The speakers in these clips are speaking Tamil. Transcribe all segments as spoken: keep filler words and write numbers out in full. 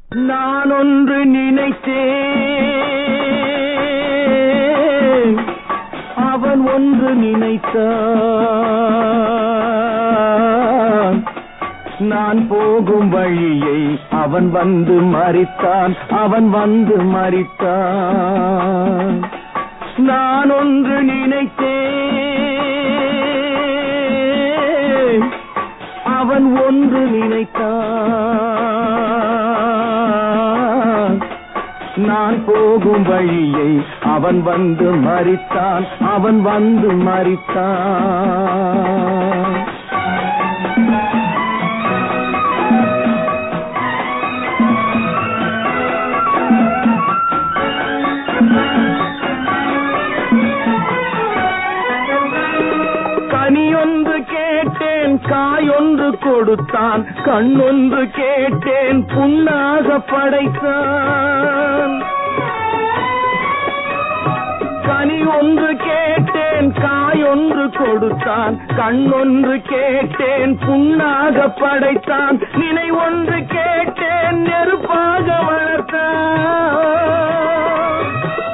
நான் ஒன்று நினைத்தேன், அவன் ஒன்று நினைத்தான். நான் போகும் வழியை அவன் வந்து மறித்தான், அவன் வந்து மறித்தான். நான் ஒன்று நினைத்தேன், அவன் ஒன்று நினைத்தான். நான் போகும் வழியை அவன் வந்து மறித்தான், அவன் வந்து மறித்தான். கனியொன்று கேட்டேன், காயொன்று கொடுத்தான், கண்ணொன்று கேட்டேன், புண்ணாக படைத்தான். கனி ஒன்று கேட்டேன், காயொன்று கொடுத்தான், கண்ணொன்று கேட்டேன், புண்ணாக படைத்தான். நினை ஒன்று கேட்டேன், நெருப்பாக வளர்த்தான்.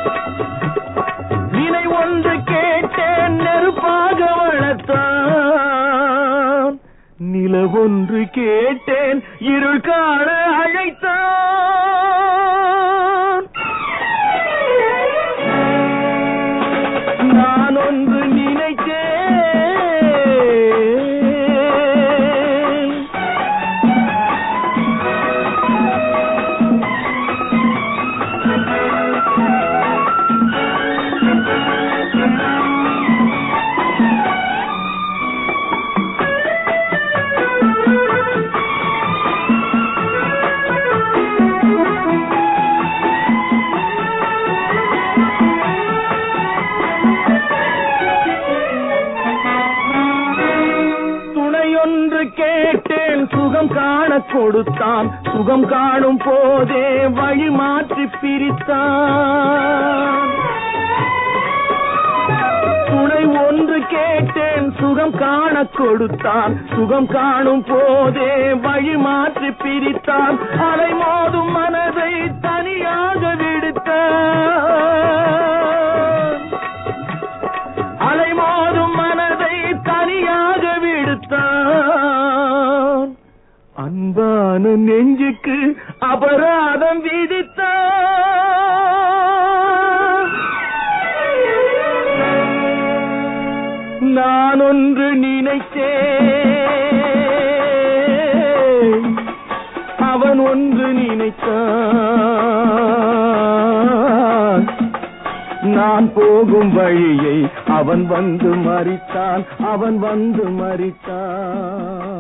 நினை ஒன்று கேட்டேன், நெருப்பாக வளர்த்தான். நிலவொன்று கேட்டேன், இருள் காண அழைத்தான். நான் ஒன்று நினைத்தேன், கேட்டேன், சுகம் காண கொடுத்தான். சுகம் காணும் போதே வழி மாற்றி பிரித்தான். துணை ஒன்று கேட்டேன், சுகம் காண கொடுத்தான். சுகம் காணும் போதே வழி மாற்றி பிரித்தான். அலை மோதும் மனதை தனியாக விடுத்தான். அலை மோதும் மனதை தனியாக விடுத்தான். அன்பான நெஞ்சுக்கு அபராதம் விதித்தான். நான் ஒன்று நினைத்தேன், அவன் ஒன்று நினைத்தான். நான் போகும் வழியை அவன் வந்து மறித்தான், அவன் வந்து மறித்தான்.